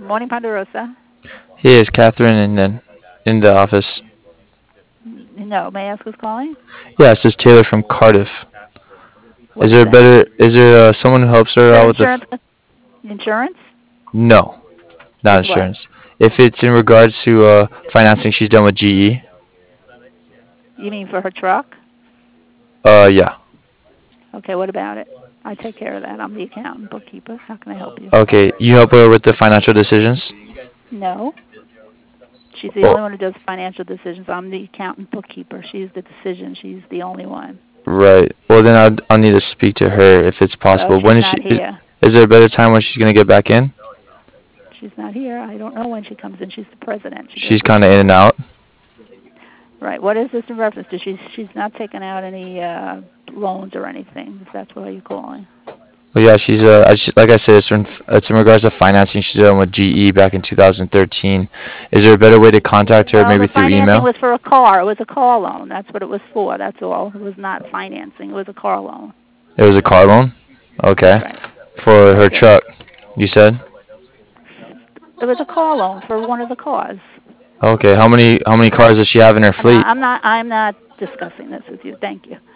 Morning, Ponderosa. Hey, is Catherine in the office? No, may I ask who's calling? Yeah, it's just Taylor from Cardiff. What is that? Is there someone who helps her Is out it with insurance? Insurance? No, not With what? insurance. If it's in regards to financing she's done with GE. You mean for her truck? Yeah. Okay, what about it? I take care of that. I'm the accountant, bookkeeper. How can I help you? Okay, you help her with the financial decisions? No. She's the Oh, only one who does financial decisions. I'm the accountant, bookkeeper. She's the decision. She's the only one. right. Well, then I'll need to speak to her if it's Oh, possible. she's When not here. is there a better time when she's gonna get back in? She's not here. I don't know when she comes in. She's the president. She does She's what kind she of in and wants. out. Right. What is this in reference to? She's not taking out any loans or anything. If that's why you're calling. Well, yeah, like I said, it's in regards to financing she's done with GE back in 2013. Is there a better way to contact her, Well, maybe the through financing email? was for a car. It was a car loan. That's what it was for. That's all. It was not financing. It was a car loan. It was a car loan. That's Okay, right. for That's her it. truck. You said. It was a car loan for one of the cars. Okay, how many cars does she have in her fleet? I'm not discussing this with you. Thank you.